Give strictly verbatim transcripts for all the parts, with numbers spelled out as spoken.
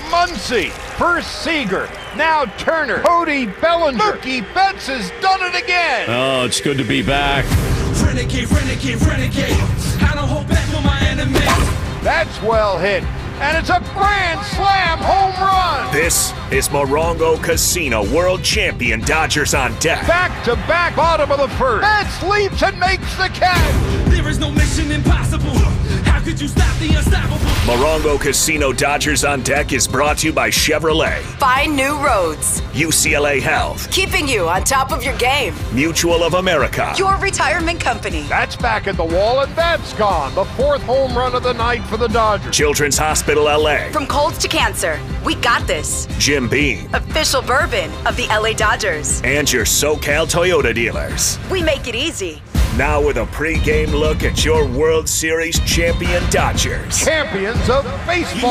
Muncy. First Seager, now Turner. Cody Bellinger. Mookie Betts has done it again. Oh, it's good to be back. Renegade, renegade, renegade. I don't hold back on my enemies. That's well hit. And it's a grand slam home run. This is Morongo Casino World Champion Dodgers on deck. Back to back, bottom of the first. Betts leaps and makes the catch. There is no mission impossible. How could you stop the unstoppable? Morongo Casino Dodgers on deck is brought to you by Chevrolet. Find new roads. U C L A Health. Keeping you on top of your game. Mutual of America. Your retirement company. That's back at the wall, and that's gone. The fourth home run of the night for the Dodgers. Children's Hospital L A. From colds to cancer, we got this. Jim Beam. Official bourbon of the L A Dodgers. And your SoCal Toyota dealers. We make it easy. Now with a pre-game look at your World Series champion Dodgers. Champions of baseball.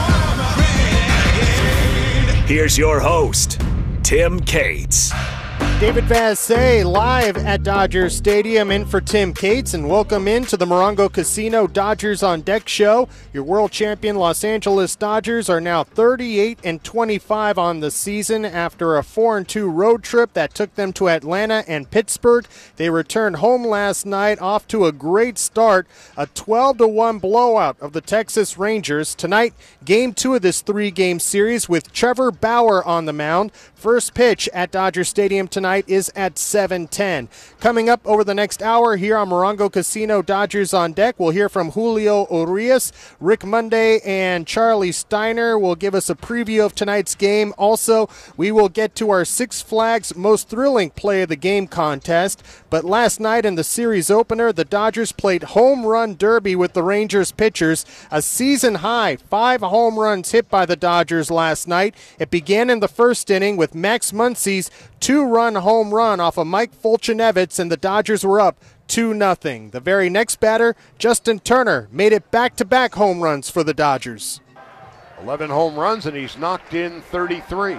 Here's your host, Tim Cates. David Vassay live at Dodger Stadium in for Tim Cates, and welcome into the Morongo Casino Dodgers on Deck show. Your world champion Los Angeles Dodgers are now thirty-eight and twenty-five on the season after a four and two road trip that took them to Atlanta and Pittsburgh. They returned home last night off to a great start, a twelve to one blowout of the Texas Rangers. Tonight, game two of this three-game series with Trevor Bauer on the mound. First pitch at Dodger Stadium tonight is at seven ten. Coming up over the next hour here on Morongo Casino Dodgers on Deck, we'll hear from Julio Urias, Rick Monday, and Charlie Steiner will give us a preview of tonight's game. Also, we will get to our Six Flags Most Thrilling Play of the Game contest. But last night in the series opener, the Dodgers played home run derby with the Rangers pitchers. A season high, five home runs hit by the Dodgers last night. It began in the first inning with Max Muncy's two-run home run off of Mike Foltynewicz, and the Dodgers were up two nothing. The very next batter, Justin Turner, made it back-to-back home runs for the Dodgers. eleven home runs, and he's knocked in thirty-three.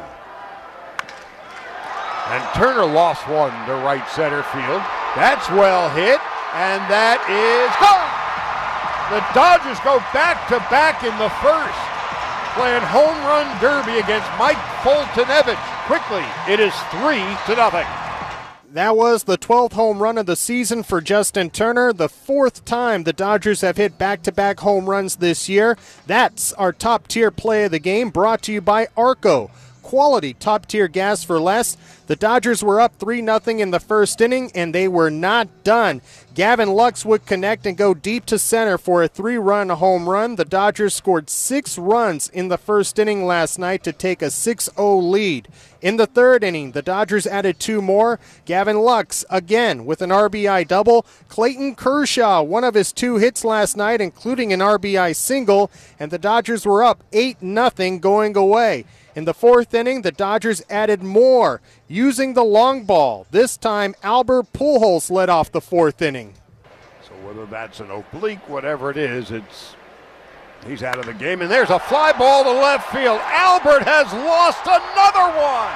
And Turner lost one to right center field. That's well hit, and that is gone. The Dodgers go back-to-back in the first, playing home run derby against Mike Foltynewicz. Quickly, it is three to nothing. That was the twelfth home run of the season for Justin Turner, the fourth time the Dodgers have hit back-to-back home runs this year. That's our top-tier play of the game, brought to you by Arco. Quality top-tier gas for less. The Dodgers were up three nothing in the first inning, and they were not done. Gavin Lux would connect and go deep to center for a three-run home run. The Dodgers scored six runs in the first inning last night to take a six oh lead. In the third inning, the Dodgers added two more. Gavin Lux, again, with an R B I double. Clayton Kershaw, one of his two hits last night, including an R B I single, and the Dodgers were up eight nothing going away. In the fourth inning, the Dodgers added more, using the long ball. This time, Albert Pujols led off the fourth inning. So whether that's an oblique, whatever it is, it's he's out of the game. And there's a fly ball to left field. Albert has lost another one.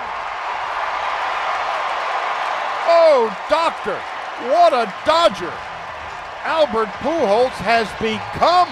Oh, doctor, what a Dodger. Albert Pujols has become.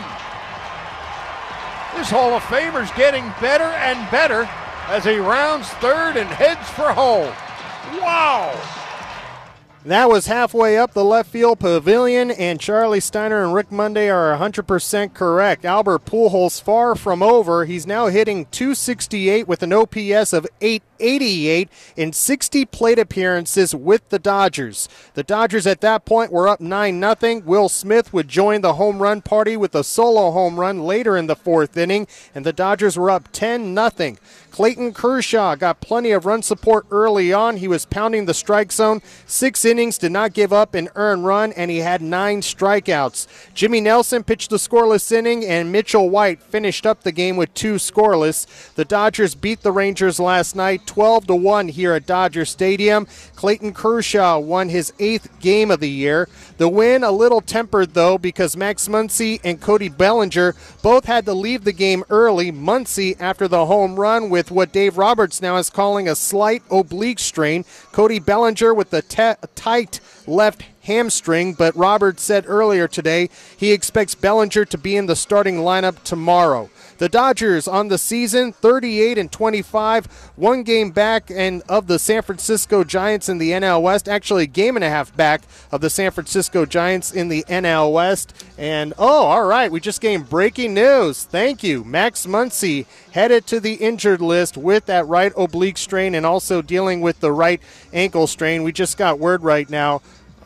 This Hall of Famer's getting better and better as he rounds third and heads for home. Wow! That was halfway up the left field pavilion, and Charlie Steiner and Rick Monday are one hundred percent correct. Albert Pujols far from over. He's now hitting two sixty-eight with an O P S of eight eighty-eight in sixty plate appearances with the Dodgers. The Dodgers at that point were up nine nothing. Will Smith would join the home run party with a solo home run later in the fourth inning, and the Dodgers were up ten nothing. Clayton Kershaw got plenty of run support early on. He was pounding the strike zone. Six innings, did not give up an earned run, and he had nine strikeouts. Jimmy Nelson pitched the scoreless inning, and Mitchell White finished up the game with two scoreless. The Dodgers beat the Rangers last night twelve to one here at Dodger Stadium. Clayton Kershaw won his eighth game of the year. The win a little tempered, though, because Max Muncy and Cody Bellinger both had to leave the game early. Muncy after the home run with what Dave Roberts now is calling a slight oblique strain. Cody Bellinger with the te- tight left hamstring, but Roberts said earlier today he expects Bellinger to be in the starting lineup tomorrow. The Dodgers on the season, thirty-eight and twenty-five, one game back and of the San Francisco Giants in the N L West. Actually, a game and a half back of the San Francisco Giants in the N L West. And, oh, all right, we just gained breaking news. Thank you. Max Muncy headed to the injured list with that right oblique strain and also dealing with the right ankle strain. We just got word right now.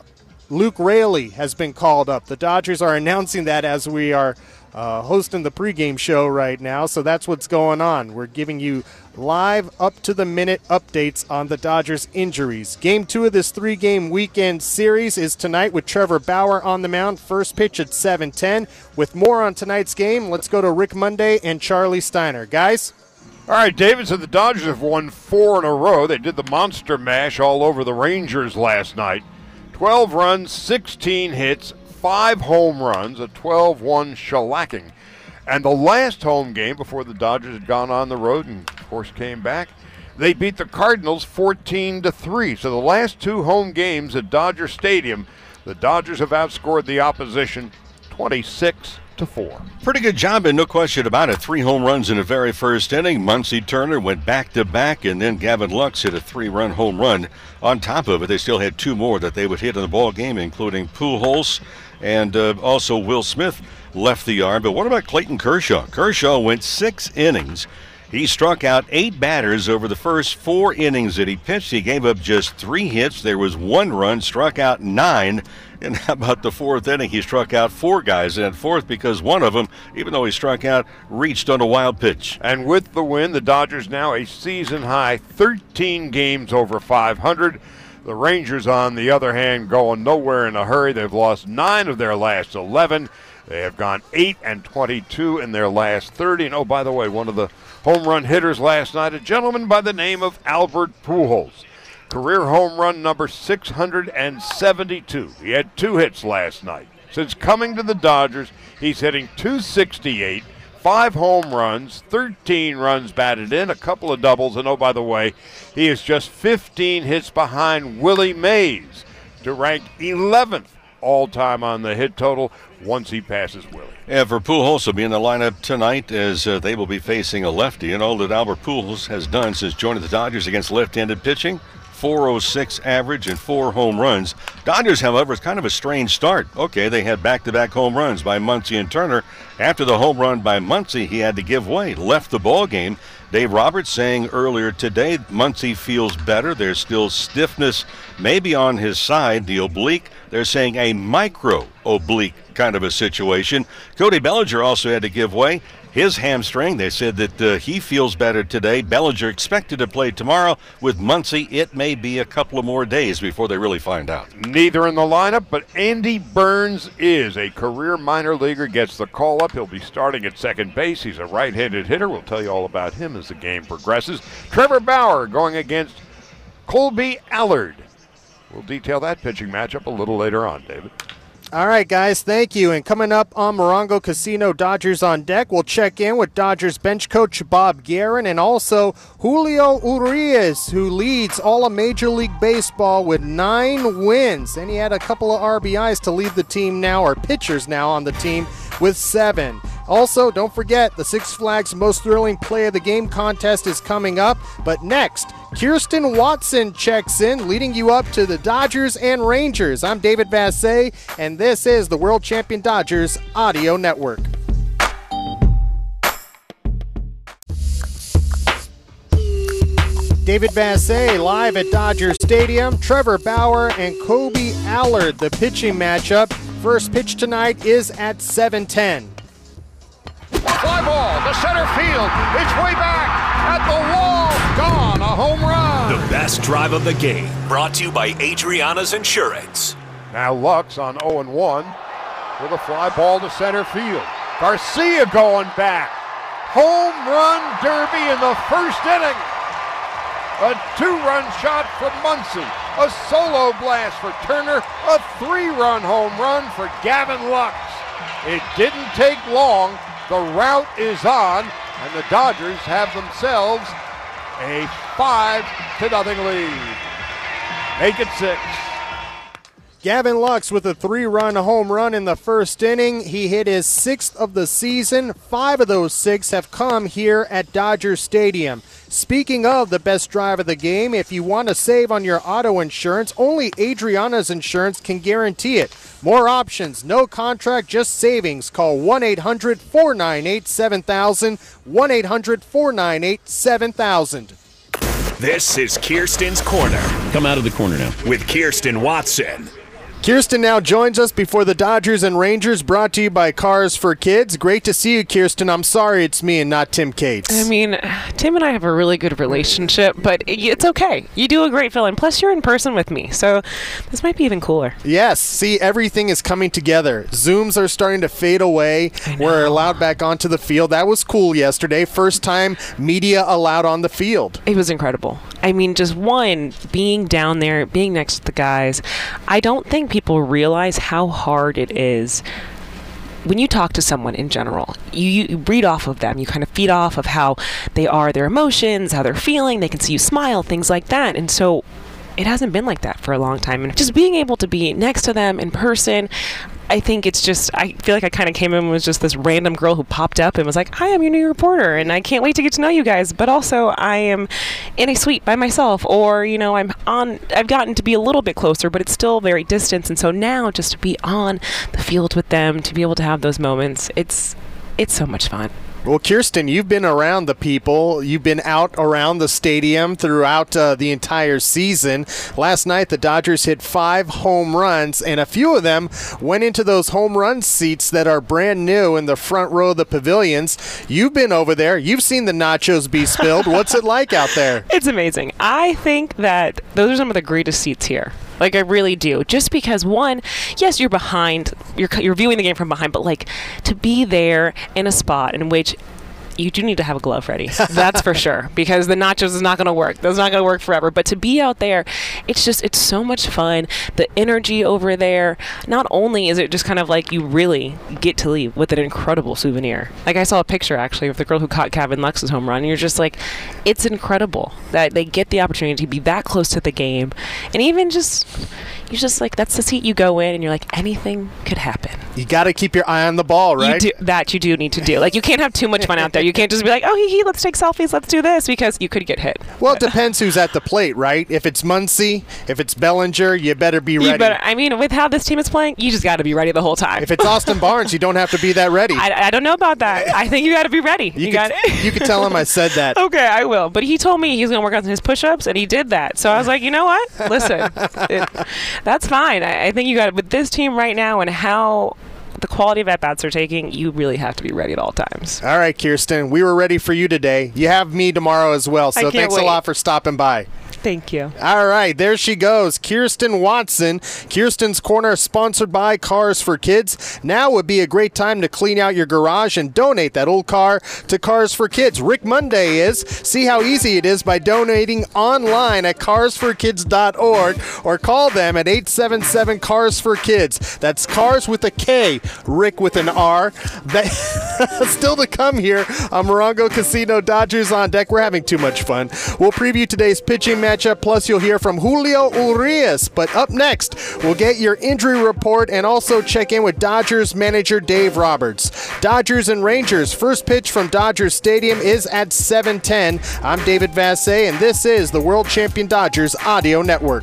Luke Raley has been called up. The Dodgers are announcing that as we are Uh, hosting the pregame show right now, so that's what's going on. We're giving you live up-to-the-minute updates on the Dodgers' injuries. Game two of this three-game weekend series is tonight with Trevor Bauer on the mound. First pitch at seven ten. With more on tonight's game, let's go to Rick Monday and Charlie Steiner. Guys? All right, David, so the Dodgers have won four in a row. They did the monster mash all over the Rangers last night. twelve runs, sixteen hits, five home runs, a twelve one shellacking. And the last home game before the Dodgers had gone on the road and, of course, came back, they beat the Cardinals fourteen to three. So the last two home games at Dodger Stadium, the Dodgers have outscored the opposition twenty-six to four. Pretty good job, and no question about it. Three home runs in the very first inning. Muncy Turner went back-to-back, and then Gavin Lux hit a three-run home run. On top of it, they still had two more that they would hit in the ball game, including Pujols, and uh, also Will Smith left the yard. But what about Clayton Kershaw? Kershaw went six innings. He struck out eight batters over the first four innings that he pitched. He gave up just three hits. There was one run, struck out nine. And how about the fourth inning? He struck out four guys in fourth because one of them, even though he struck out, reached on a wild pitch. And with the win, the Dodgers now a season-high thirteen games over five hundred. The Rangers, on the other hand, going nowhere in a hurry. They've lost nine of their last eleven. They have gone eight and twenty-two in their last thirty. And, oh, by the way, one of the home run hitters last night, a gentleman by the name of Albert Pujols. Career home run number six hundred seventy-two. He had two hits last night. Since coming to the Dodgers, he's hitting two sixty-eight, five home runs, thirteen runs batted in, a couple of doubles, and oh, by the way, he is just fifteen hits behind Willie Mays to rank eleventh all-time on the hit total once he passes Willie. And for Pujols to be in the lineup tonight as uh, they will be facing a lefty, and all that Albert Pujols has done since joining the Dodgers against left-handed pitching, four oh six average and four home runs. Dodgers, however, is kind of a strange start. Okay, they had back-to-back home runs by Muncy and Turner. After the home run by Muncy, he had to give way, left the ball game. Dave Roberts saying earlier today Muncy feels better. There's still stiffness maybe on his side, the oblique. They're saying a micro oblique kind of a situation. Cody Bellinger also had to give way. His hamstring, they said that uh, he feels better today. Bellinger expected to play tomorrow. With Muncy, it may be a couple of more days before they really find out. Neither in the lineup, but Andy Burns is a career minor leaguer, gets the call-up. He'll be starting at second base. He's a right-handed hitter. We'll tell you all about him as the game progresses. Trevor Bauer going against Colby Allard. We'll detail that pitching matchup a little later on, David. All right, guys, thank you. And coming up on Morongo Casino Dodgers on Deck, we'll check in with Dodgers bench coach Bob Guerin and also Julio Urias, who leads all of Major League Baseball with nine wins. And he had a couple of R B Is to lead the team now, or pitchers now on the team, with seven. Also, don't forget, the Six Flags Most Thrilling Play of the Game contest is coming up. But next, Kirsten Watson checks in, leading you up to the Dodgers and Rangers. I'm David Vassay, and this is the World Champion Dodgers Audio Network. David Vassay live at Dodger Stadium. Trevor Bauer and Colby Allard, the pitching matchup. First pitch tonight is at seven ten. Fly ball to center field. It's way back at the wall. Gone. A home run. The best drive of the game. Brought to you by Adriana's Insurance. Now Lux on oh and one with a fly ball to center field. Garcia going back. Home run derby in the first inning. A two-run shot from Muncy. A solo blast for Turner. A three-run home run for Gavin Lux. It didn't take long. The route is on, and the Dodgers have themselves a five to nothing lead. Make it six. Gavin Lux with a three-run home run in the first inning. He hit his sixth of the season. Five of those six have come here at Dodger Stadium. Speaking of the best drive of the game, if you want to save on your auto insurance, only Adriana's Insurance can guarantee it. More options, no contract, just savings. Call one eight hundred four nine eight seven thousand, one eight hundred four nine eight seven thousand. This is Kirsten's Corner Come out of the corner now. with Kirsten Watson. Kirsten now joins us before the Dodgers and Rangers, brought to you by Cars for Kids. Great to see you, Kirsten. I'm sorry it's me and not Tim Cates. I mean, Tim and I have a really good relationship, but it's okay. You do a great fill-in. Plus, you're in person with me, so this might be even cooler. Yes, see, everything is coming together. Zooms are starting to fade away. We're allowed back onto the field. That was cool yesterday. First time media allowed on the field. It was incredible. I mean, just one, being down there, being next to the guys. I don't think people realize how hard it is when you talk to someone in general. You, you read off of them. You kind of feed off of how they are, their emotions, how they're feeling. They can see you smile, things like that. And so it hasn't been like that for a long time. And just being able to be next to them in person, I think it's just, I feel like I kind of came in and was just this random girl who popped up and was like, hi, I'm your new reporter, and I can't wait to get to know you guys. But also, I am in a suite by myself, or, you know, I'm on, I've gotten to be a little bit closer, but it's still very distant. And so now just to be on the field with them, to be able to have those moments, it's, it's so much fun. Well, Kirsten, you've been around the people. You've been out around the stadium throughout uh, the entire season. Last night, the Dodgers hit five home runs, and a few of them went into those home run seats that are brand new in the front row of the pavilions. You've been over there. You've seen the nachos be spilled. What's it like out there? It's amazing. I think that those are some of the greatest seats here. Like, I really do. Just because, one, yes, you're behind. You're you're viewing the game from behind, but, like, to be there in a spot in which you do need to have a glove ready. That's for sure. Because the nachos is not going to work. That's not going to work forever. But to be out there, it's just, it's so much fun. The energy over there, not only is it just kind of like you really get to leave with an incredible souvenir. Like, I saw a picture, actually, of the girl who caught Gavin Lux's home run. And you're just like, it's incredible that they get the opportunity to be that close to the game. And even just, you're just like, that's the seat you go in, and you're like, anything could happen. You got to keep your eye on the ball, right? You do, that you do need to do. Like, you can't have too much fun out there. You can't just be like, oh, hee hee, let's take selfies, let's do this, because you could get hit. Well, it depends who's at the plate, right? If it's Muncy, if it's Bellinger, you better be ready. You better, I mean, with how this team is playing, you just got to be ready the whole time. If it's Austin Barnes, you don't have to be that ready. I, I don't know about that. I think you got to be ready. You, you could, got you could tell him I said that. Okay, I will. But he told me he was going to work on his push-ups, and he did that. So I was like, you know what? Listen, it, that's fine. I, I think you got it. With this team right now and how the quality of at-bats are taking, you really have to be ready at all times. All right, Kirsten, we were ready for you today. You have me tomorrow as well, so thanks wait. a lot for stopping by. Thank you. All right, there she goes, Kirsten Watson. Kirsten's Corner, sponsored by Cars for Kids. Now would be a great time to clean out your garage and donate that old car to Cars for Kids. Rick Monday is. See how easy it is by donating online at cars for kids dot org or call them at eight seven seven cars for kids. That's Cars with a K, Rick with an R. That still to come here on Morongo Casino, Dodgers on Deck. We're having too much fun. We'll preview today's pitching match. Plus, you'll hear from Julio Urias. But up next, we'll get your injury report and also check in with Dodgers manager Dave Roberts. Dodgers and Rangers, first pitch from Dodgers Stadium is at seven ten. I'm David Vassay, and this is the World Champion Dodgers Audio Network.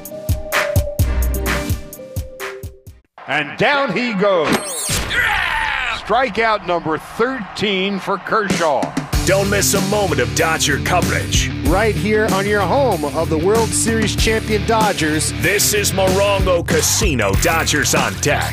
And down he goes. Strikeout number thirteen for Kershaw. Don't miss a moment of Dodger coverage. Right here on your home of the World Series champion Dodgers. This is Morongo Casino, Dodgers on Deck.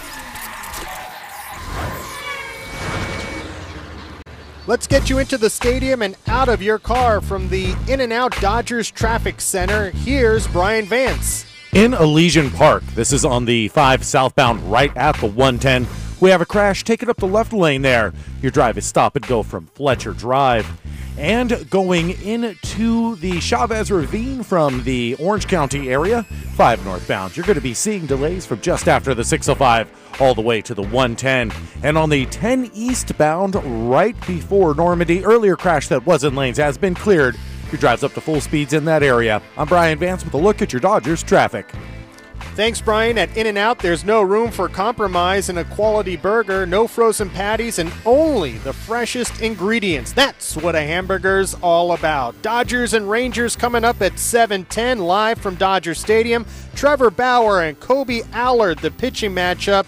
Let's get you into the stadium and out of your car from the In-N-Out Dodgers Traffic Center. Here's Brian Vance. In Elysian Park, this is on the five southbound right at the one ten. We have a crash taking up the left lane there. Your drive is stop and go from Fletcher Drive. And going into the Chavez Ravine from the Orange County area, five northbound, you're going to be seeing delays from just after the six oh five all the way to the one ten. And on the ten eastbound, right before Normandy, earlier crash that was in lanes has been cleared. Your drive's up to full speeds in that area. I'm Brian Vance with a look at your Dodgers traffic. Thanks, Brian. At In-N-Out, there's no room for compromise in a quality burger, no frozen patties, and only the freshest ingredients. That's what a hamburger's all about. Dodgers and Rangers coming up at seven ten, live from Dodger Stadium. Trevor Bauer and Kobe Allard, the pitching matchup.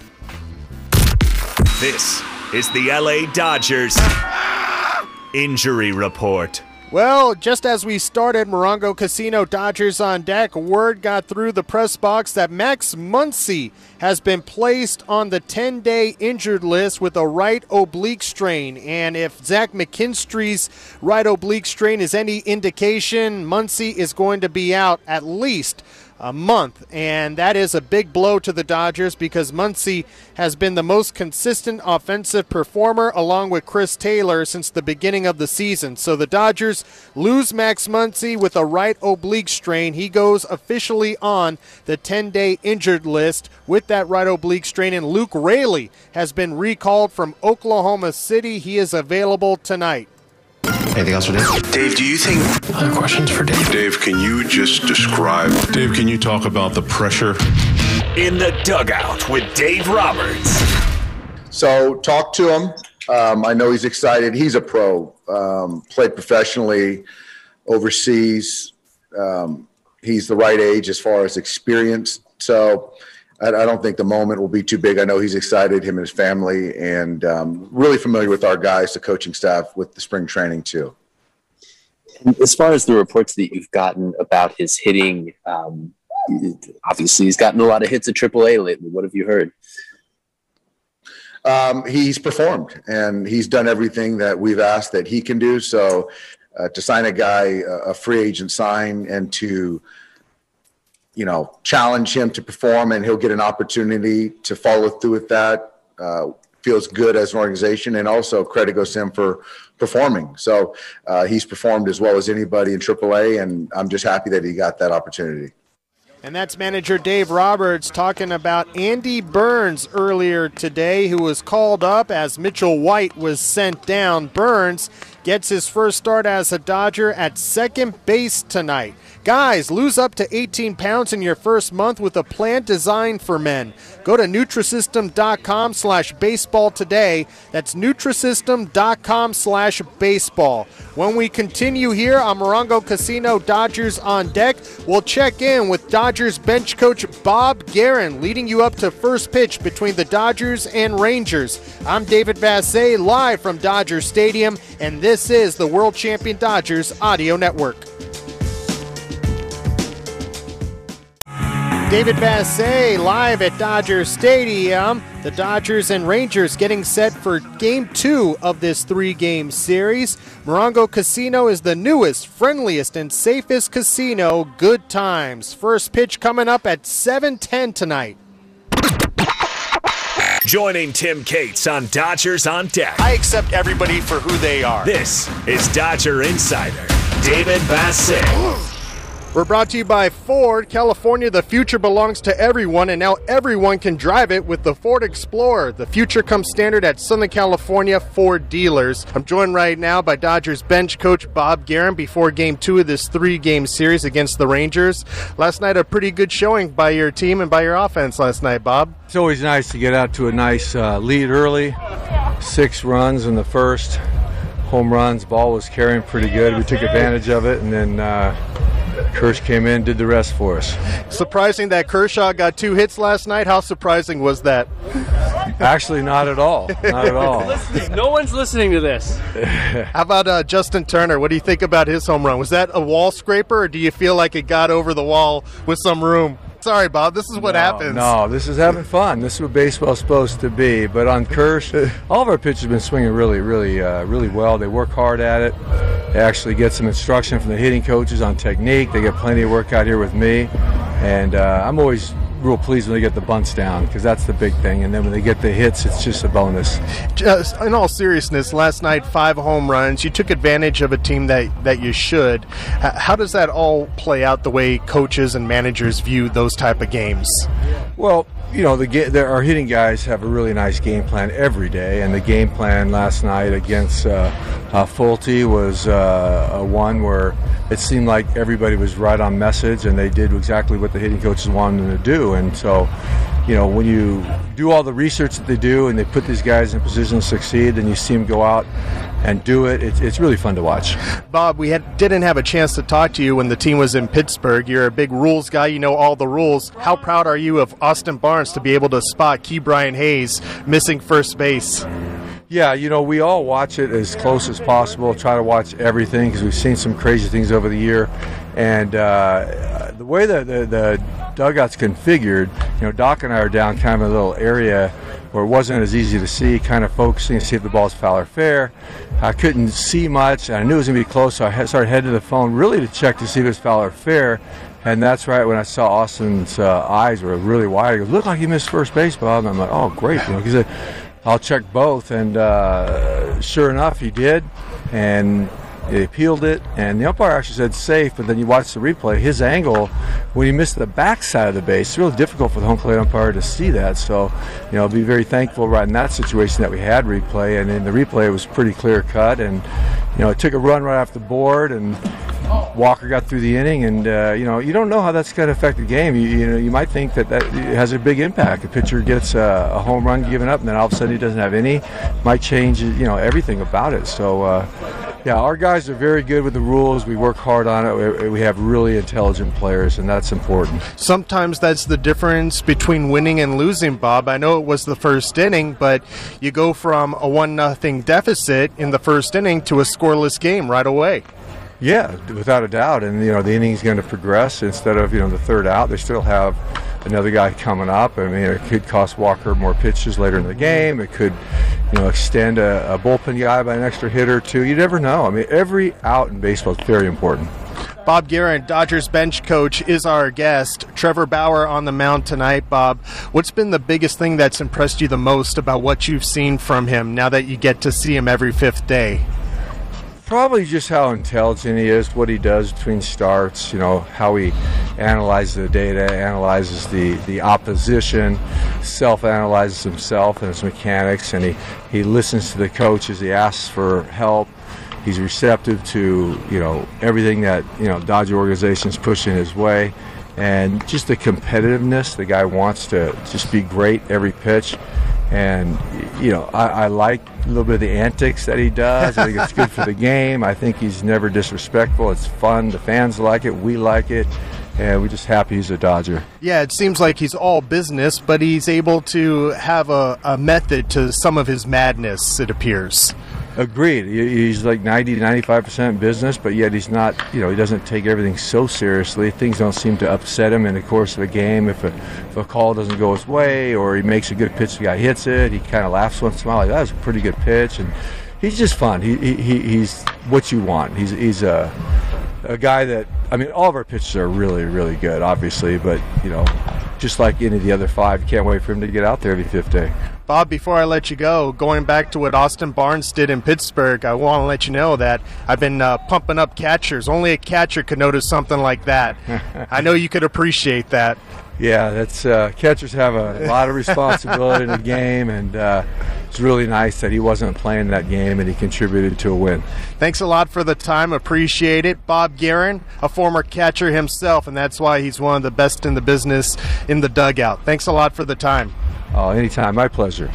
This is the L A Dodgers Injury Report. Well, just as we started Morongo Casino Dodgers on Deck, word got through the press box that Max Muncy has been placed on the ten-day injured list with a right oblique strain. And if Zach McKinstry's right oblique strain is any indication, Muncy is going to be out at least a month, and that is a big blow to the Dodgers because Muncy has been the most consistent offensive performer along with Chris Taylor since the beginning of the season. So the Dodgers lose Max Muncy with a right oblique strain. He goes officially on the ten-day injured list with that right oblique strain, and Luke Raley has been recalled from Oklahoma City. He is available tonight. Anything else for Dave? Dave, do you think... Other questions for Dave? Dave, can you just describe... Dave, can you talk about the pressure? In the Dugout with Dave Roberts. So talk to him. Um, I know he's excited. He's a pro. Um, played professionally overseas. Um, he's the right age as far as experience. So I, I don't think the moment will be too big. I know he's excited, him and his family, and um, really familiar with our guys, the coaching staff, with the spring training too. As far as the reports that you've gotten about his hitting, um, obviously he's gotten a lot of hits at triple A lately. What have you heard? Um, he's performed, and he's done everything that we've asked that he can do. So uh, to sign a guy, a free agent sign, and to, you know, challenge him to perform, and he'll get an opportunity to follow through with that, uh, feels good as an organization, and also credit goes to him for performing. So uh, he's performed as well as anybody in triple A, and I'm just happy that he got that opportunity. And that's manager Dave Roberts talking about Andy Burns earlier today, who was called up as Mitchell White was sent down. Burns gets his first start as a Dodger at second base tonight. Guys, lose up to eighteen pounds in your first month with a plan designed for men. Go to Nutrisystem.com slash baseball today. That's Nutrisystem.com slash baseball. When we continue here on Morongo Casino Dodgers on Deck, we'll check in with Dodgers bench coach Bob Guerin, leading you up to first pitch between the Dodgers and Rangers. I'm David Vassay, live from Dodger Stadium, and this is the World Champion Dodgers Audio Network. David Vassay live at Dodger Stadium. The Dodgers and Rangers getting set for game two of this three-game series. Morongo Casino is the newest, friendliest, and safest casino. Good times. First pitch coming up at seven ten tonight. Joining Tim Cates on Dodgers on Deck. I accept everybody for who they are. This is Dodger Insider David Vassay. We're brought to you by Ford. California, the future belongs to everyone, and now everyone can drive it with the Ford Explorer. The future comes standard at Southern California Ford dealers. I'm joined right now by Dodgers bench coach Bob Guerin before game two of this three-game series against the Rangers. Last night, a pretty good showing by your team and by your offense last night, Bob. It's always nice to get out to a nice uh, lead early. Six runs in the first. Home runs. Ball was carrying pretty good. We took advantage of it, and then uh, Kersh came in, did the rest for us. Surprising that Kershaw got two hits last night. How surprising was that? Actually, not at all. Not at all. No one's listening to this. How about uh, Justin Turner? What do you think about his home run? Was that a wall scraper, or do you feel like it got over the wall with some room? Sorry, Bob. This is what no, happens. No, this is having fun. This is what baseball's supposed to be. But on Kersh, all of our pitchers have been swinging really, really, uh, really well. They work hard at it. They actually get some instruction from the hitting coaches on technique. They get plenty of work out here with me. And uh, I'm always real pleased when they get the bunts down, because that's the big thing. And then when they get the hits, it's just a bonus. Just in all seriousness, last night, five home runs. You took advantage of a team that, that you should. How does that all play out the way coaches and managers view those type of games? Well, you know, the, the our hitting guys have a really nice game plan every day, and the game plan last night against uh, uh, Fulte was uh, a one where it seemed like everybody was right on message, and they did exactly what the hitting coaches wanted them to do. And so, you know, when you do all the research that they do and they put these guys in position to succeed, and you see them go out and do it, it's, it's really fun to watch. Bob, we had, didn't have a chance to talk to you when the team was in Pittsburgh. You're a big rules guy. You know all the rules. How proud are you of Austin Barnes to be able to spot Key Brian Hayes missing first base? Yeah, you know, we all watch it as close as possible, try to watch everything because we've seen some crazy things over the year. And uh, the way that the, the dugout's configured, you know, Doc and I are down kind of a little area where it wasn't as easy to see, kind of focusing to see if the ball's foul or fair. I couldn't see much, and I knew it was going to be close, so I started heading to the phone really to check to see if it was foul or fair. And that's right when I saw Austin's uh, eyes were really wide. He goes, "Looked like he missed first base, Bob." And I'm like, "Oh, great!" You know, because I'll check both, and uh, sure enough, he did, and he appealed it, and the umpire actually said safe. But then you watch the replay, his angle when he missed the back side of the base, it's really difficult for the home plate umpire to see that. So, you know, I'll be very thankful right in that situation that we had replay, and in the replay it was pretty clear cut, and you know, it took a run right off the board, and Walker got through the inning, and uh, you know, you don't know how that's going to affect the game. You, you know, you might think that that has a big impact. A pitcher gets a, a home run given up, and then all of a sudden he doesn't have any. Might change, you know, everything about it. So, uh, yeah, our guys are very good with the rules. We work hard on it. We, we have really intelligent players, and that's important. Sometimes that's the difference between winning and losing, Bob. I know it was the first inning, but you go from a one nothing deficit in the first inning to a scoreless game right away. Yeah, without a doubt. And, you know, the inning's going to progress. Instead of, you know, the third out, they still have another guy coming up. I mean, it could cost Walker more pitches later in the game. It could, you know, extend a, a bullpen guy by an extra hit or two. You never know. I mean, every out in baseball is very important. Bob Guerin, Dodgers bench coach, is our guest. Trevor Bauer on the mound tonight. Bob, what's been the biggest thing that's impressed you the most about what you've seen from him now that you get to see him every fifth day? Probably just how intelligent he is, what he does between starts, you know, how he analyzes the data, analyzes the, the opposition, self-analyzes himself and his mechanics, and he, he listens to the coach as he asks for help. He's receptive to, you know, everything that, you know, Dodger organization's pushing his way. And just the competitiveness, the guy wants to just be great every pitch. And, you know, I, I like a little bit of the antics that he does. I think it's good for the game. I think he's never disrespectful. It's fun. The fans like it. We like it. And we're just happy he's a Dodger. Yeah, it seems like he's all business, but he's able to have a, a method to some of his madness, it appears. Agreed. He's like ninety to ninety-five percent business, but yet he's not, you know, he doesn't take everything so seriously. Things don't seem to upset him in the course of a game. If a, if a call doesn't go his way or he makes a good pitch, the guy hits it, he kind of laughs once in a while, like, that was a pretty good pitch. And he's just fun. He, he He's what you want. He's, he's a, a guy that, I mean, all of our pitches are really, really good, obviously, but, you know, just like any of the other five, can't wait for him to get out there every fifth day. Bob, before I let you go, going back to what Austin Barnes did in Pittsburgh, I want to let you know that I've been uh, pumping up catchers. Only a catcher could notice something like that. I know you could appreciate that. Yeah, that's uh, catchers have a lot of responsibility in the game, and uh, it's really nice that he wasn't playing that game and he contributed to a win. Thanks a lot for the time. Appreciate it. Bob Guerin, a former catcher himself, and that's why he's one of the best in the business in the dugout. Thanks a lot for the time. Oh, anytime. My pleasure.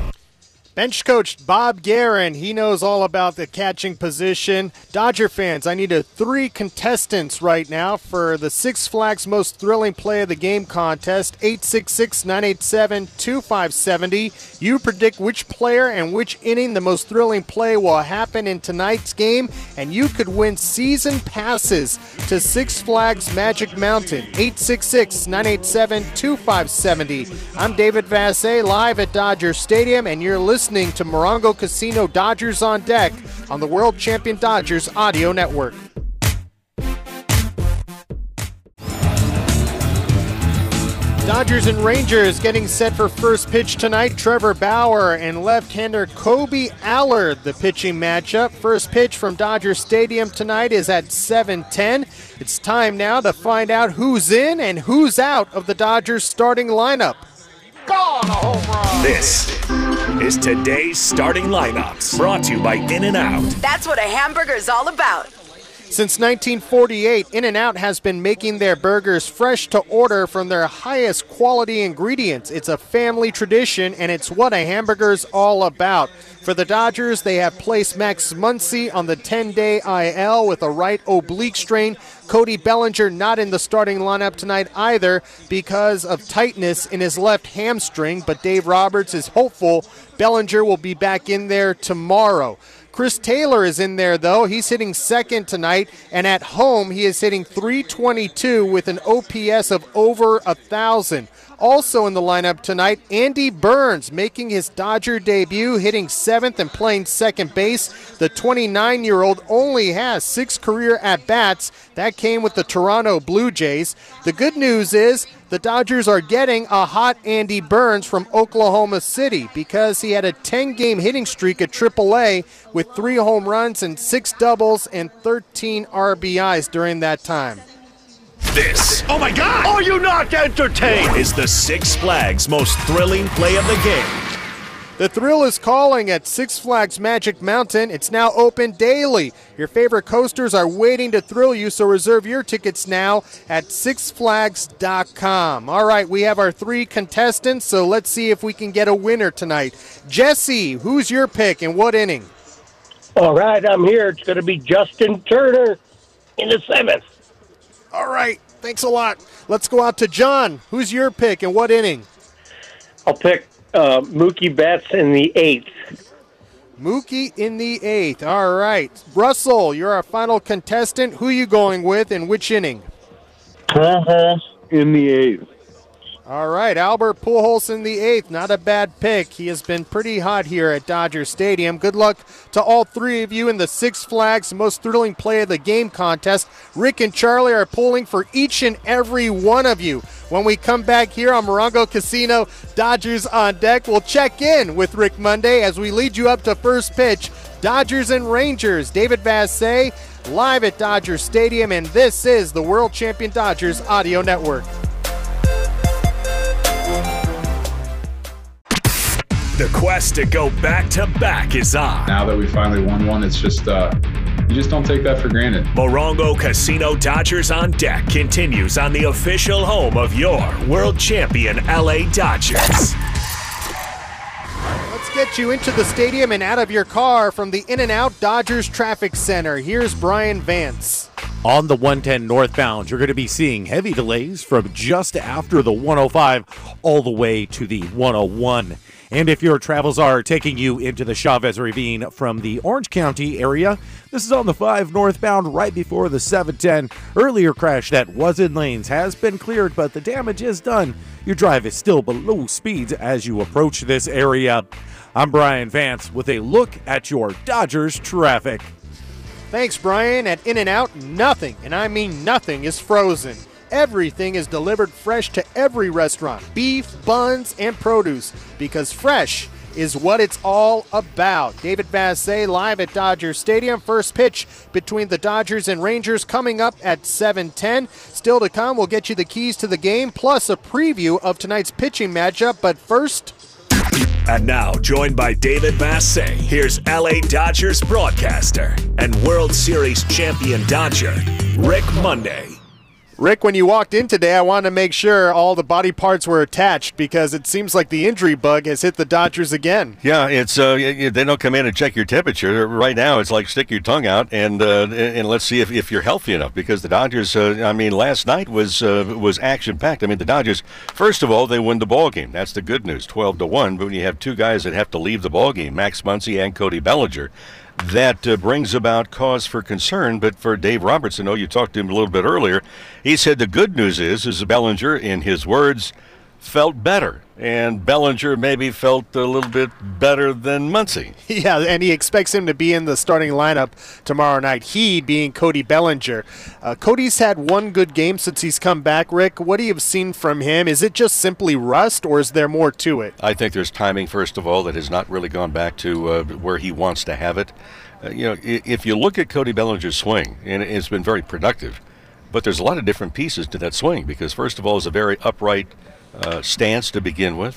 Bench coach Bob Guerin, he knows all about the catching position. Dodger fans, I need a three contestants right now for the Six Flags Most Thrilling Play of the Game contest. eight six six, nine eight seven, two five seven zero. You predict which player and which inning the most thrilling play will happen in tonight's game, and you could win season passes to Six Flags Magic Mountain. eight six six, nine eight seven, two five seven zero. I'm David Vassay, live at Dodger Stadium, and you're listening to Morongo Casino Dodgers on Deck on the World Champion Dodgers Audio Network. Dodgers and Rangers getting set for first pitch tonight. Trevor Bauer and left-hander Kobe Allard, the pitching matchup. First pitch from Dodger Stadium tonight is at seven ten. It's time now to find out who's in and who's out of the Dodgers starting lineup. on a home run. This is today's starting lineups, brought to you by In-N-Out. That's what a hamburger is all about. Since nineteen forty-eight, In-N-Out has been making their burgers fresh to order from their highest quality ingredients. It's a family tradition, and it's what a hamburger's all about. For the Dodgers, they have placed Max Muncy on the ten-day I L with a right oblique strain. Cody Bellinger not in the starting lineup tonight either because of tightness in his left hamstring, but Dave Roberts is hopeful Bellinger will be back in there tomorrow. Chris Taylor is in there, though. He's hitting second tonight, and at home he is hitting three twenty-two with an O P S of over one thousand. Also in the lineup tonight, Andy Burns making his Dodger debut, hitting seventh and playing second base. The twenty-nine-year-old only has six career at-bats. That came with the Toronto Blue Jays. The good news is the Dodgers are getting a hot Andy Burns from Oklahoma City because he had a ten-game hitting streak at triple A with three home runs and six doubles and thirteen R B Is during that time. This, Oh my God! Are you not entertained? is the Six Flags most thrilling play of the game. The thrill is calling at Six Flags Magic Mountain. It's now open daily. Your favorite coasters are waiting to thrill you, so reserve your tickets now at six flags dot com. All right, we have our three contestants, so let's see if we can get a winner tonight. Jesse, who's your pick and what inning? All right, I'm here. It's going to be Justin Turner in the seventh. All right, thanks a lot. Let's go out to John. Who's your pick and what inning? I'll pick uh, Mookie Betts in the eighth. Mookie in the eighth. All right. Russell, you're our final contestant. Who are you going with and which inning? Pujols in the eighth. All right, Albert Pujols in the eighth. Not a bad pick. He has been pretty hot here at Dodger Stadium. Good luck to all three of you in the Six Flags Most Thrilling Play of the Game contest. Rick and Charlie are pulling for each and every one of you. When we come back here on Morongo Casino, Dodgers on Deck, we'll check in with Rick Monday as we lead you up to first pitch. Dodgers and Rangers. David Vassay live at Dodger Stadium, and this is the World Champion Dodgers Audio Network. The quest to go back-to-back is on. Now that we finally won one, it's just, uh, you just don't take that for granted. Morongo Casino Dodgers on Deck continues on the official home of your world champion L A Dodgers. Let's get you into the stadium and out of your car from the In-N-Out Dodgers Traffic Center. Here's Brian Vance. On the one ten northbound, you're going to be seeing heavy delays from just after the one oh five all the way to the one oh one. And if your travels are taking you into the Chavez Ravine from the Orange County area, this is on the five northbound right before the seven ten. Earlier crash that was in lanes has been cleared, but the damage is done. Your drive is still below speeds as you approach this area. I'm Brian Vance with a look at your Dodgers traffic. Thanks, Brian. At In-N-Out, nothing, and I mean nothing, is frozen. Everything is delivered fresh to every restaurant, beef, buns, and produce, because fresh is what it's all about. David Vassay live at Dodger Stadium. First pitch between the Dodgers and Rangers coming up at seven ten. Still to come, we'll get you the keys to the game, plus a preview of tonight's pitching matchup, but first... And now, joined by David Vassay, here's L A Dodgers broadcaster and World Series champion Dodger, Rick Monday. Rick, when you walked in today, I wanted to make sure all the body parts were attached because it seems like the injury bug has hit the Dodgers again. Yeah, it's uh, they don't come in and check your temperature. Right now, it's like stick your tongue out and uh, and let's see if, if you're healthy enough, because the Dodgers, uh, I mean, last night was uh, was action-packed. I mean, the Dodgers, first of all, they win the ball game. That's the good news, twelve to one. But when you have two guys that have to leave the ball game, Max Muncy and Cody Bellinger, that uh, brings about cause for concern. But for Dave Roberts, I know you talked to him a little bit earlier, he said the good news is, is Bellinger, in his words, felt better. And Bellinger maybe felt a little bit better than Muncy. Yeah, and he expects him to be in the starting lineup tomorrow night. He being Cody Bellinger. Uh, Cody's had one good game since he's come back. Rick, what do you have seen from him? Is it just simply rust, or is there more to it? I think there's timing, first of all, that has not really gone back to uh, where he wants to have it. Uh, you know, if you look at Cody Bellinger's swing, and it's been very productive, but there's a lot of different pieces to that swing, because first of all, it's a very upright uh, stance to begin with.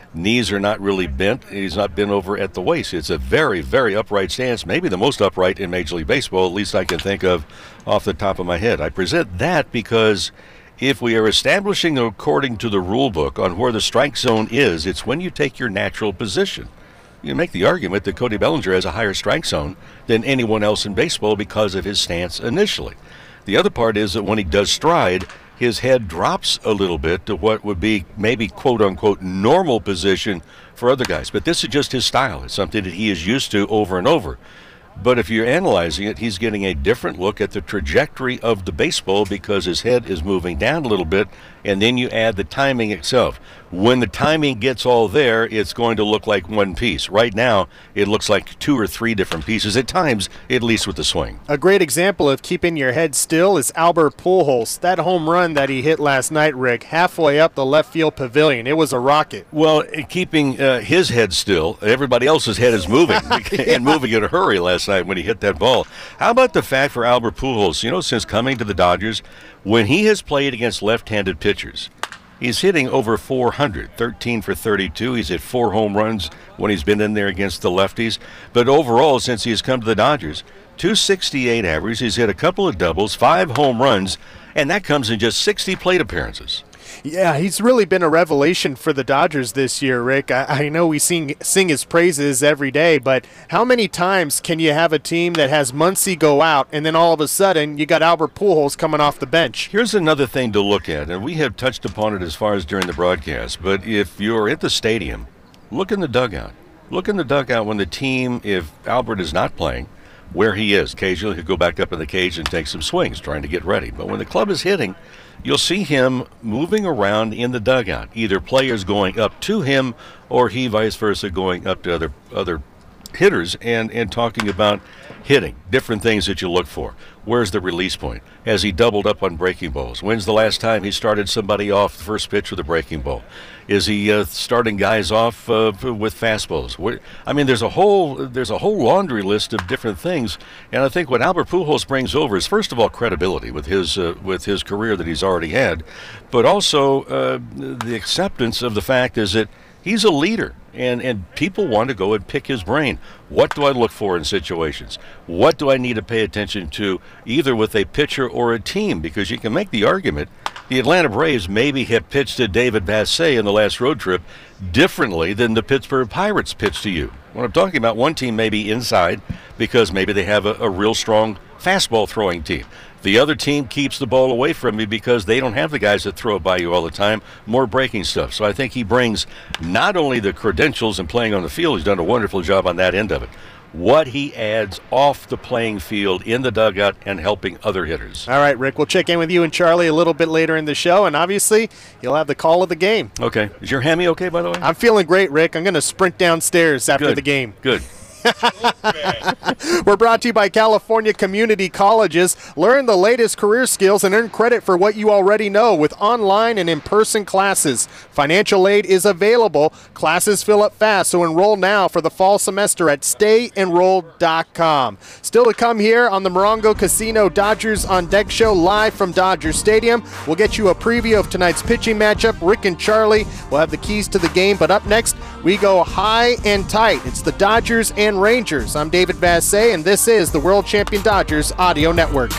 Knees are not really bent. He's not bent over at the waist. It's a very, very upright stance, maybe the most upright in Major League Baseball, at least I can think of off the top of my head. I present that because if we are establishing according to the rule book on where the strike zone is, it's when you take your natural position. You make the argument that Cody Bellinger has a higher strike zone than anyone else in baseball because of his stance initially. The other part is that when he does stride, his head drops a little bit to what would be maybe quote-unquote normal position for other guys. But this is just his style. It's something that he is used to over and over. But if you're analyzing it, he's getting a different look at the trajectory of the baseball because his head is moving down a little bit, and then you add the timing itself. When the timing gets all there, it's going to look like one piece. Right now, it looks like two or three different pieces at times, at least with the swing. A great example of keeping your head still is Albert Pujols. That home run that he hit last night, Rick, halfway up the left field pavilion. It was a rocket. Well, keeping uh, his head still, everybody else's head is moving, yeah. and moving in a hurry last night when he hit that ball. How about the fact for Albert Pujols, you know, since coming to the Dodgers, when he has played against left-handed pitchers, he's hitting over four hundred, thirteen for thirty-two. He's hit four home runs when he's been in there against the lefties. But overall, since he's come to the Dodgers, two sixty-eight average. He's hit a couple of doubles, five home runs, and that comes in just sixty plate appearances. Yeah, he's really been a revelation for the Dodgers this year, Rick. I, I know we sing, sing his praises every day, but how many times can you have a team that has Muncy go out, and then all of a sudden you got Albert Pujols coming off the bench? Here's another thing to look at, and we have touched upon it as far as during the broadcast, but if you're at the stadium, look in the dugout. Look in the dugout when the team, if Albert is not playing, where he is. Occasionally he'll go back up in the cage and take some swings, trying to get ready. But when the club is hitting, you'll see him moving around in the dugout, either players going up to him or he vice versa going up to other other hitters and, and talking about hitting, different things that you look for. Where's the release point? Has he doubled up on breaking balls? When's the last time he started somebody off the first pitch with a breaking ball? Is he uh, starting guys off uh, with fastballs? Where, I mean, there's a whole there's a whole laundry list of different things, and I think what Albert Pujols brings over is first of all credibility with his uh, with his career that he's already had, but also uh, the acceptance of the fact is that he's a leader, and, and people want to go and pick his brain. What do I look for in situations? What do I need to pay attention to, either with a pitcher or a team? Because you can make the argument the Atlanta Braves maybe have pitched to David Vassegh in the last road trip differently than the Pittsburgh Pirates pitched to you. What I'm talking about, one team may be inside because maybe they have a, a real strong fastball throwing team. The other team keeps the ball away from you because they don't have the guys that throw it by you all the time, more breaking stuff. So I think he brings not only the credentials and playing on the field, he's done a wonderful job on that end of it, what he adds off the playing field in the dugout and helping other hitters. All right, Rick, we'll check in with you and Charlie a little bit later in the show, and obviously you'll have the call of the game. Okay. Is your hammy okay, by the way? I'm feeling great, Rick. I'm going to sprint downstairs after Good. the game. Good. We're brought to you by California Community Colleges. Learn the latest career skills and earn credit for what you already know with online and in-person classes. Financial aid is available. Classes fill up fast, so enroll now for the fall semester at stay enrolled dot com. Still to come here on the Morongo Casino Dodgers on Deck show live from Dodger Stadium. We'll get you a preview of tonight's pitching matchup. Rick and Charlie will have the keys to the game, but up next we go high and tight. It's the Dodgers and Rangers. I'm David Vassegh, and this is the World Champion Dodgers Audio Network.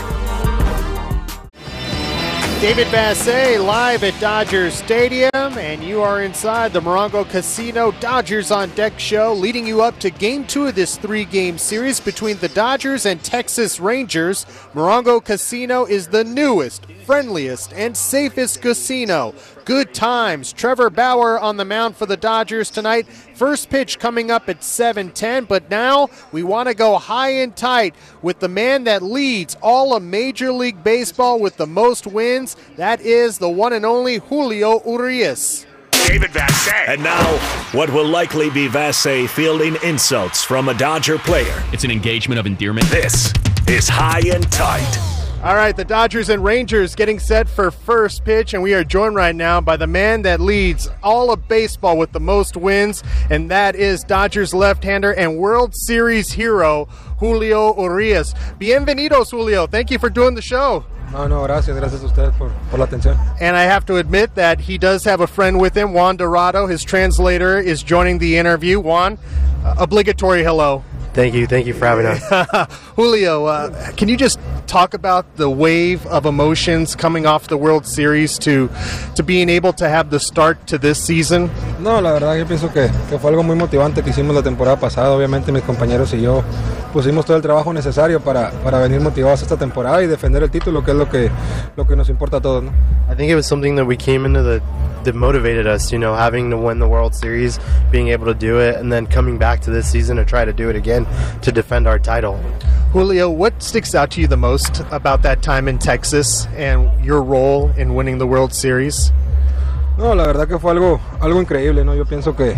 David Vassegh live at Dodger Stadium, and you are inside the Morongo Casino Dodgers on Deck show, leading you up to game two of this three-game series between the Dodgers and Texas Rangers. Morongo Casino is the newest, friendliest, and safest casino. Good times. Trevor Bauer on the mound for the Dodgers tonight. First pitch coming up at seven ten, but now we want to go high and tight with the man that leads all of Major League Baseball with the most wins. That is the one and only Julio Urias. David Vassegh. And now, what will likely be Vassegh fielding insults from a Dodger player. It's an engagement of endearment. This is High and Tight. All right, the Dodgers and Rangers getting set for first pitch, and we are joined right now by the man that leads all of baseball with the most wins, and that is Dodgers left-hander and World Series hero, Julio Urias. Bienvenidos, Julio. Thank you for doing the show. No, no, gracias. Gracias a ustedes por, por la atención. And I have to admit that he does have a friend with him, Juan Dorado. His translator is joining the interview. Juan, uh, obligatory hello. Thank you. Thank you for having us. Julio, uh, can you just talk about the wave of emotions coming off the World Series to to being able to have the start to this season? No, la verdad yo pienso que, que fue algo muy motivante que hicimos la temporada pasada. Obviamente mis compañeros y yo pusimos todo el trabajo necesario para, para venir motivados esta temporada y defender el título, que es lo que, lo que nos importa a todos, ¿no? I think it was something that we came into the that motivated us, you know, having to win the World Series, being able to do it, and then coming back to this season to try to do it again to defend our title. Julio, what sticks out to you the most about that time in Texas and your role in winning the World Series? No, la verdad que fue algo, algo increíble, ¿no? Yo pienso que,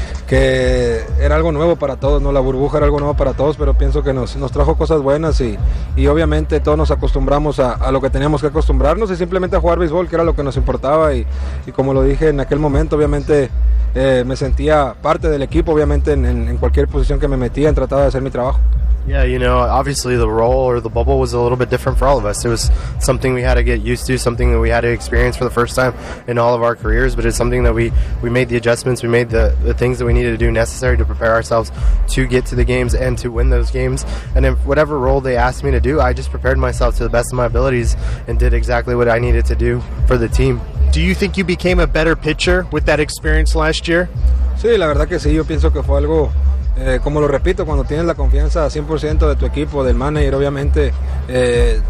que era algo nuevo para todos, ¿no? La burbuja era algo nuevo para todos, pero pienso que nos, nos trajo cosas buenas y, y obviamente todos nos acostumbramos a, a lo que teníamos que acostumbrarnos y simplemente a jugar béisbol, que era lo que nos importaba y, y como lo dije en aquel momento, obviamente eh, me sentía parte del equipo, obviamente en, en, en cualquier posición que me metía, trataba de hacer mi trabajo. Yeah, you know, obviously the role or the bubble was a little bit different for all of us. It was something we had to get used to, something that we had to experience for the first time in all of our careers, but it's something that we, we made the adjustments, we made the, the things that we needed to do necessary to prepare ourselves to get to the games and to win those games. And in whatever role they asked me to do, I just prepared myself to the best of my abilities and did exactly what I needed to do for the team. Do you think you became a better pitcher with that experience last year? Sí, la verdad que sí, yo pienso que fue algo... Eh, como lo repito, cuando tienes la confianza cien por ciento de tu equipo, del manager, obviamente, eh,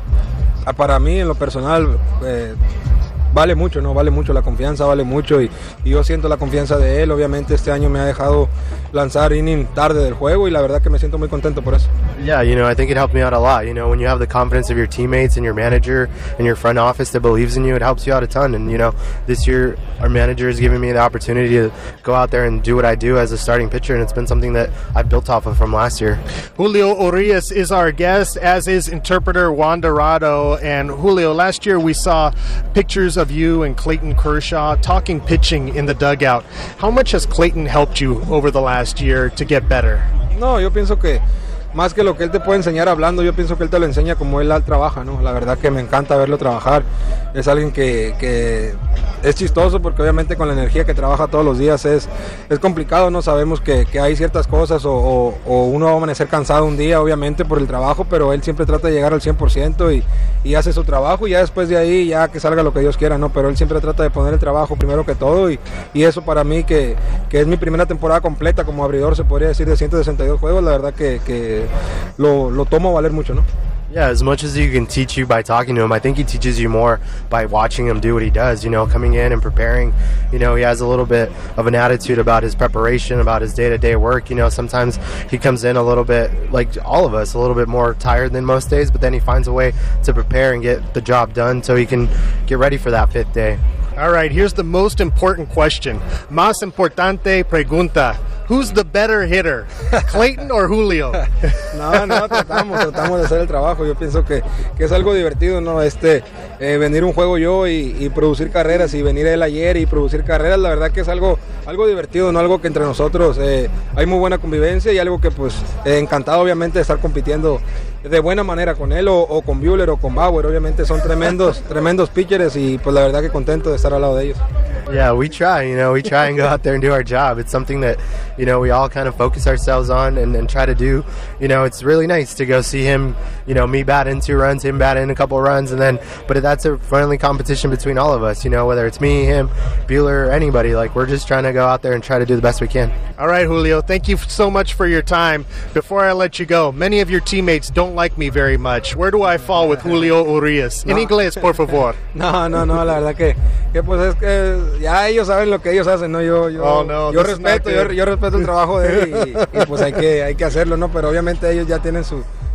para mí en lo personal, eh, vale mucho, ¿no? Vale mucho la confianza, vale mucho y, y yo siento la confianza de él. Obviamente este año me ha dejado lanzar inning tarde del juego y la verdad que me siento muy contento por eso. Yeah, you know, I think it helped me out a lot. You know, when you have the confidence of your teammates and your manager and your front office that believes in you, it helps you out a ton. And, you know, this year our manager has given me the opportunity to go out there and do what I do as a starting pitcher, and it's been something that I've built off of from last year. Julio Urias is our guest, as is interpreter Juan Dorado. And Julio, last year we saw pictures of you and Clayton Kershaw talking pitching in the dugout. How much has Clayton helped you over the last year to get better? No, yo pienso que más que lo que él te puede enseñar hablando, yo pienso que él te lo enseña como él trabaja, ¿no? La verdad que me encanta verlo trabajar. Es alguien que, que es chistoso porque obviamente con la energía que trabaja todos los días es, es complicado, ¿no? Sabemos que, que hay ciertas cosas o, o, o uno va a amanecer cansado un día, obviamente, por el trabajo, pero él siempre trata de llegar al cien por ciento y, y hace su trabajo y ya después de ahí, ya que salga lo que Dios quiera, ¿no? Pero él siempre trata de poner el trabajo primero que todo y, y eso para mí, que, que es mi primera temporada completa como abridor, se podría decir, de ciento sesenta y dos juegos, la verdad que, que lo, lo tomo a valer mucho, ¿no? Yeah, as much as you can teach you by talking to him, I think he teaches you more by watching him do what he does, you know, coming in and preparing. You know, he has a little bit of an attitude about his preparation, about his day-to-day work. You know, sometimes he comes in a little bit, like all of us, a little bit more tired than most days, but then he finds a way to prepare and get the job done so he can get ready for that fifth day. All right, here's the most important question. Más importante pregunta. Who's the better hitter, Clayton or Julio? No, no, tratamos, tratamos de hacer el trabajo. Yo pienso que, que es algo divertido, ¿no? Este, eh, venir un juego yo y, y producir carreras y venir él ayer y producir carreras, la verdad que es algo, algo divertido, ¿no? Algo que entre nosotros eh, hay muy buena convivencia y algo que pues eh, encantado obviamente de estar compitiendo de buena manera con él o, o con Buehler o con Bauer. Obviamente son tremendos, tremendos pitchers y pues la verdad que contento de estar al lado de ellos. Yeah, we try, you know, we try and go out there and do our job. It's something that, you know, we all kind of focus ourselves on and, and try to do. You know, it's really nice to go see him, you know, me bat in two runs, him bat in a couple of runs, and then, but that's a friendly competition between all of us, you know, whether it's me, him, Buehler, or anybody. Like, we're just trying to go out there and try to do the best we can. All right, Julio, thank you so much for your time. Before I let you go, many of your teammates don't like me very much. Where do I fall with Julio Urias? En inglés, por favor. No, no, no, la verdad que, que pues es que ya ellos saben lo que ellos hacen, ¿no? Yo, yo, oh, no, yo respeto, yo, yo respeto el trabajo de él y, y pues hay que, hay que hacerlo, ¿no? Pero obviamente ellos ya tienen su,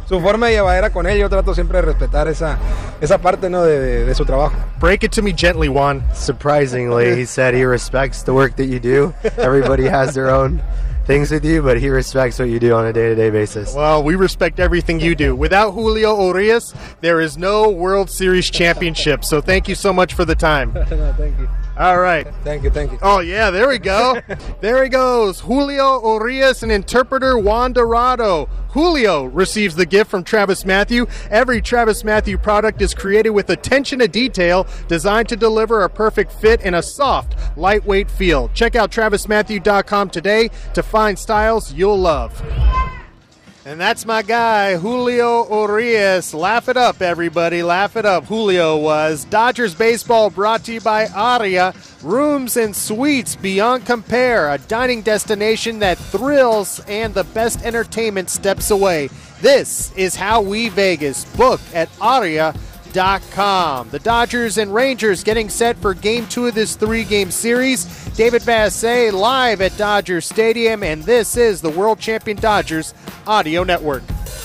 su forma de llevadera con él. Yo trato siempre de respetar esa, esa parte, ¿no? de, de, de su trabajo. Break it to me gently, Juan. Surprisingly, he said he respects the work that you do. Everybody has their own things with you, but he respects what you do on a day-to-day basis. Well, we respect everything you do. Without Julio Urias, there is no World Series championship. So thank you so much for the time. No, thank you. All right. Thank you, thank you. Oh, yeah, there we go. There he goes. Julio Urias and interpreter Juan Dorado. Julio receives the gift from Travis Matthew. Every Travis Matthew product is created with attention to detail, designed to deliver a perfect fit and a soft, lightweight feel. Check out travis matthew dot com today to find styles you'll love. And that's my guy, Julio Urias. Laugh it up, everybody. Laugh it up. Julio was. Dodgers baseball brought to you by Aria. Rooms and suites beyond compare. A dining destination that thrills and the best entertainment steps away. This is how we Vegas. Book at aria dot com. The Dodgers and Rangers getting set for game two of this three-game series. David Vassegh live at Dodger Stadium, and this is the World Champion Dodgers Audio Network.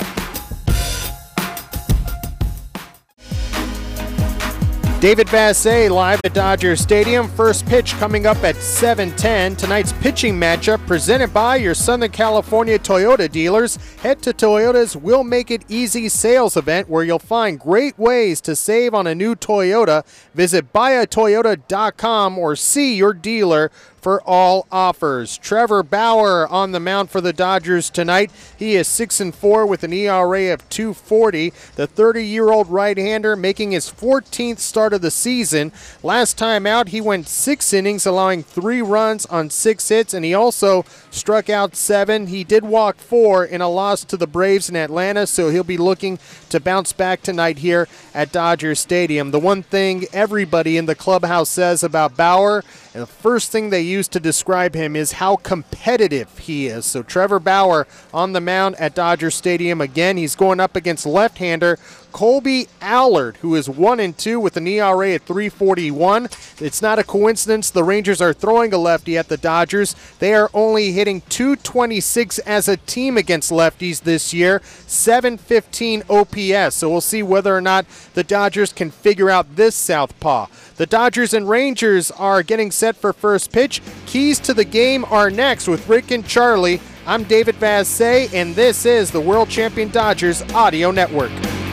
David Vassegh live at Dodger Stadium. First pitch coming up at seven ten. Tonight's pitching matchup presented by your Southern California Toyota dealers. Head to Toyota's We'll Make It Easy sales event where you'll find great ways to save on a new Toyota. Visit buy a toyota dot com or see your dealer for all offers. Trevor Bauer on the mound for the Dodgers tonight. He is six and four with an E R A of two forty. The thirty-year-old right-hander making his fourteenth start of the season. Last time out, he went six innings, allowing three runs on six hits, and he also struck out seven. He did walk four in a loss to the Braves in Atlanta, so he'll be looking to bounce back tonight here at Dodger Stadium. The one thing everybody in the clubhouse says about Bauer, and the first thing they use to describe him, is how competitive he is. So Trevor Bauer on the mound at Dodger Stadium again. He's going up against left-hander Colby Allard, who is one and two with an E R A at three forty-one. It's not a coincidence the Rangers are throwing a lefty at the Dodgers. They are only hitting two twenty-six as a team against lefties this year, seven fifteen O P S. So we'll see whether or not the Dodgers can figure out this southpaw. The Dodgers and Rangers are getting set for first pitch. Keys to the game are next with Rick and Charlie. I'm David Vassegh, and this is the World Champion Dodgers Audio Network.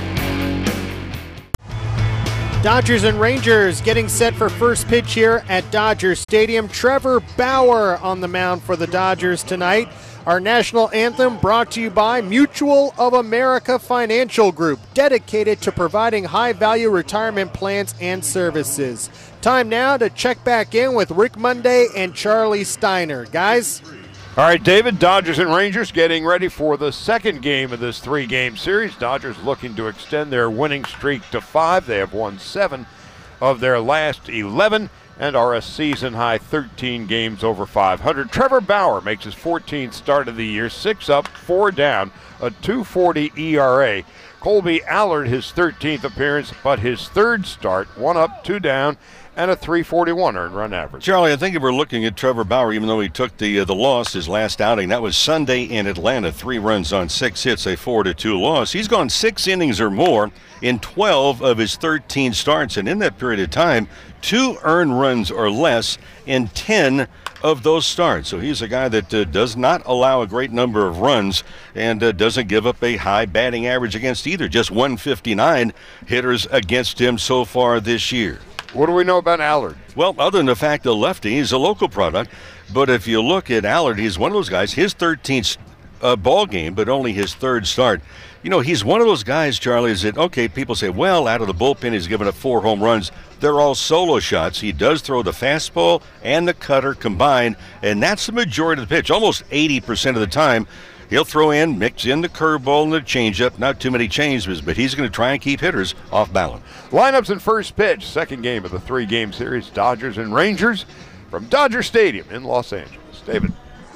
Dodgers and Rangers getting set for first pitch here at Dodger Stadium. Trevor Bauer on the mound for the Dodgers tonight. Our national anthem brought to you by Mutual of America Financial Group, dedicated to providing high-value retirement plans and services. Time now to check back in with Rick Monday and Charlie Steiner. Guys? All right, David, Dodgers and Rangers getting ready for the second game of this three-game series. Dodgers looking to extend their winning streak to five. They have won seven of their last eleven and are a season-high thirteen games over five hundred. Trevor Bauer makes his fourteenth start of the year, six up, four down, a two forty E R A. Colby Allard, his thirteenth appearance, but his third start, one up, two down, and a three forty-one earned run average. Charlie, I think if we're looking at Trevor Bauer, even though he took the uh, the loss his last outing, that was Sunday in Atlanta, three runs on six hits, a four to two loss. He's gone six innings or more in twelve of his thirteen starts, and in that period of time, two earned runs or less in ten of those starts. So he's a guy that uh, does not allow a great number of runs and uh, doesn't give up a high batting average against either. Just one fifty-nine hitters against him so far this year. What do we know about Allard? Well, other than the fact that lefty, he's a local product. But if you look at Allard, he's one of those guys, his thirteenth uh, ball game, but only his third start. You know, he's one of those guys, Charlie, is that, okay, people say, well, out of the bullpen, he's given up four home runs. They're all solo shots. He does throw the fastball and the cutter combined, and that's the majority of the pitch. Almost eighty percent of the time, he'll throw in, mix in the curveball and the changeup. Not too many changes, but he's going to try and keep hitters off balance. Lineups in first pitch, second game of the three-game series, Dodgers and Rangers from Dodger Stadium in Los Angeles. David.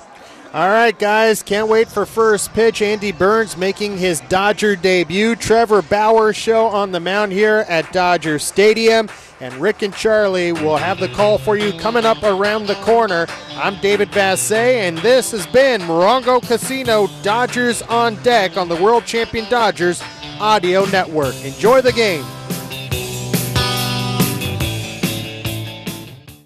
All right, guys, can't wait for first pitch. Andy Burns making his Dodger debut. Trevor Bauer show on the mound here at Dodger Stadium. And Rick and Charlie will have the call for you coming up around the corner. I'm David Vassay, and this has been Morongo Casino Dodgers on Deck on the World Champion Dodgers Audio Network. Enjoy the game.